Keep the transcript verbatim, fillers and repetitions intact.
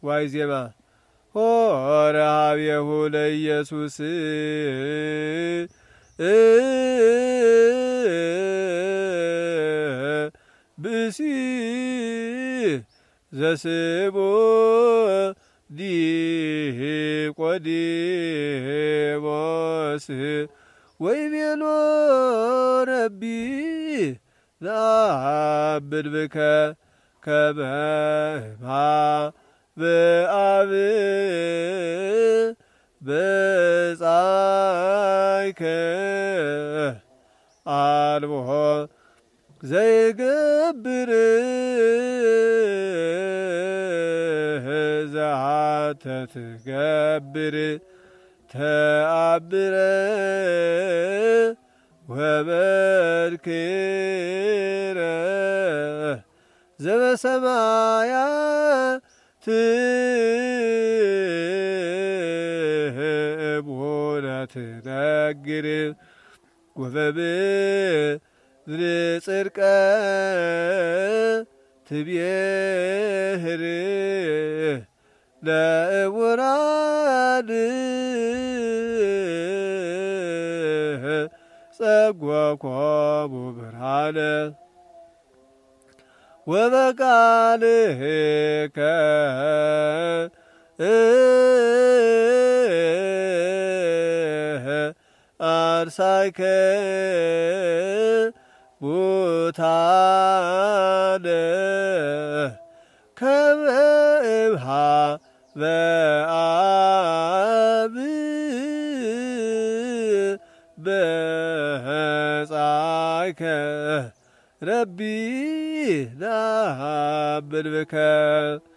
ዋይ ዜማ ሆረ ኀቤሁ ለኢየሱስ ብእሲ ዘስሞ ኒቆዲሞስ ወይቤሎ ረቢ ነአምን ብከ ከመ በአብ በጻይከ አልቦ ዘይገብር ዘአንተ ትገብር ተአምረ ወመንክረ ዘበሰማያት እሙነ ትነግር ወበምድር ጽድቀ ትቤህር ለእውራን ጸጓኮሙ ብርሃነ ወበቃልከ አንሳይከ ሙታነ ከመ እምኀበ አብ በጻይከ ረቢ ነአምን ብከ